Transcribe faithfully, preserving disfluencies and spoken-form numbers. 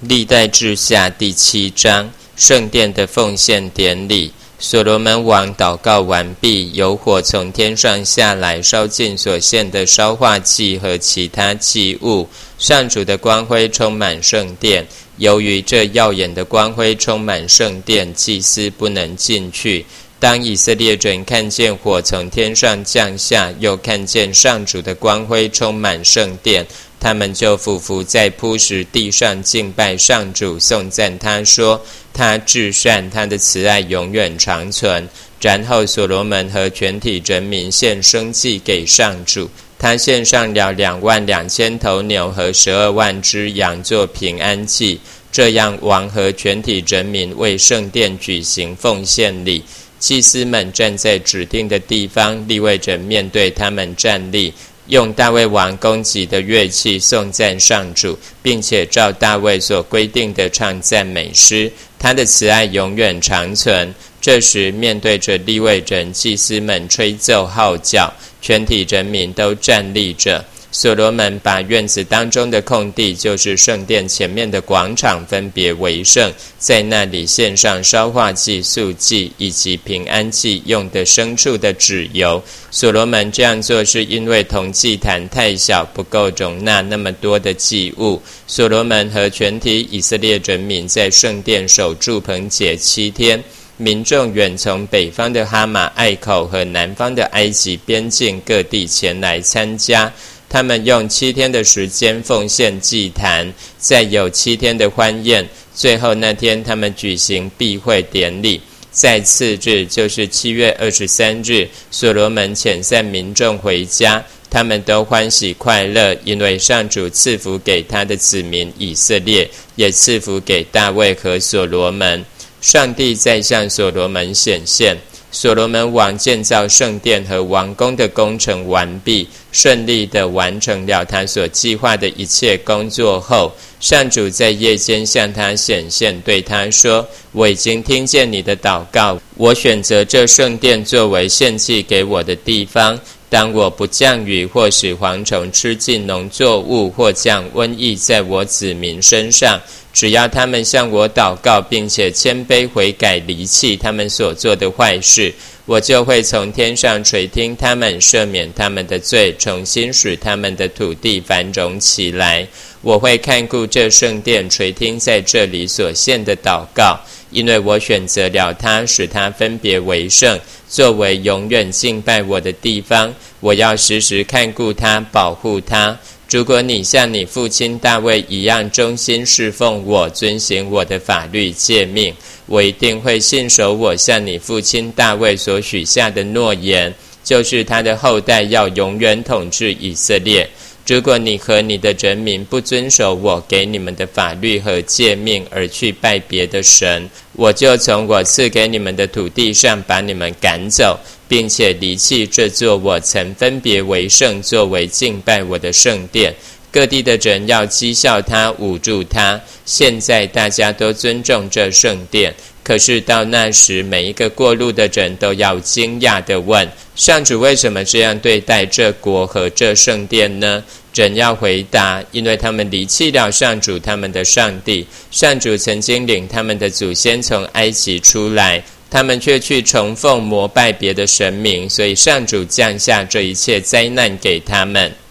历代志下第七章，圣殿的奉献典礼。所罗门王祷告完毕，有火从天上下来，烧尽所献的烧化祭和其他祭物。上主的光辉充满圣殿，由于这耀眼的光辉充满圣殿，祭司不能进去。当以色列人看见火从天上降下，又看见上主的光辉充满圣殿，他们就俯伏在铺石地上敬拜上主，颂赞他说：他至善，他的慈爱永远长存。然后所罗门和全体人民献牲祭给上主，他献上了两万两千头牛和十二万只羊做平安祭。这样王和全体人民为圣殿举行奉献礼。祭司们站在指定的地方，利未人面对他们站立，用大卫王供给的乐器颂赞上主，并且照大卫所规定的唱赞美诗。他的慈爱永远长存。这时面对着利未人，祭司们吹奏号角，全体人民都站立着。所罗门把院子当中的空地，就是圣殿前面的广场，分别为圣，在那里献上烧化祭、素祭以及平安祭用的牲畜的脂油。所罗门这样做是因为铜祭坛太小，不够容纳那么多的祭物。所罗门和全体以色列人民在圣殿守住棚节七天。民众远从北方的哈马、隘口和南方的埃及边境各地前来参加。他们用七天的时间奉献祭坛，再有七天的欢宴，最后那天他们举行避会典礼。在次日，就是七月二十三日，所罗门遣散民众回家，他们都欢喜快乐，因为上主赐福给他的子民以色列，也赐福给大卫和所罗门。上帝再向所罗门显现。所罗门王建造圣殿和王宫的工程完毕，顺利地完成了他所计划的一切工作后，上主在夜间向他显现，对他说：我已经听见你的祷告，我选择这圣殿作为献祭给我的地方。当我不降雨，或使蝗虫吃尽农作物，或降瘟疫在我子民身上，只要他们向我祷告，并且谦卑悔改，离弃他们所做的坏事，我就会从天上垂听他们，赦免他们的罪，重新使他们的土地繁荣起来。我会看顾这圣殿，垂听在这里所献的祷告，因为我选择了它，使它分别为圣，作为永远敬拜我的地方。我要时时看顾它，保护它。如果你像你父亲大卫一样忠心侍奉我，遵行我的法律诫命，我一定会信守我向你父亲大卫所许下的诺言，就是他的后代要永远统治以色列。如果你和你的人民不遵守我给你们的法律和诫命，而去拜别的神，我就从我赐给你们的土地上把你们赶走，并且离弃这座我曾分别为圣，作为敬拜我的圣殿。各地的人要讥笑他，侮辱他。现在大家都尊重这圣殿，可是到那时，每一个过路的人都要惊讶地问：上主为什么这样对待这国和这圣殿呢？人要回答：因为他们离弃了上主他们的上帝。上主曾经领他们的祖先从埃及出来，他们却去崇奉膜拜别的神明，所以上主降下这一切灾难给他们。